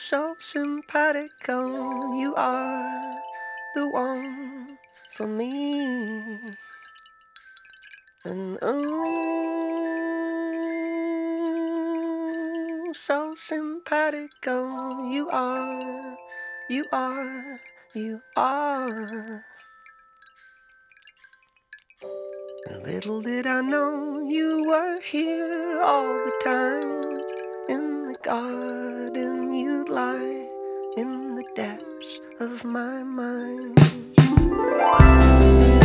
so simpatico. You are the one for me. And oh, so simpatico. You are, you are, you are. And little did I know you were here all the time. In the garden you'd lie, in the depths of my mind.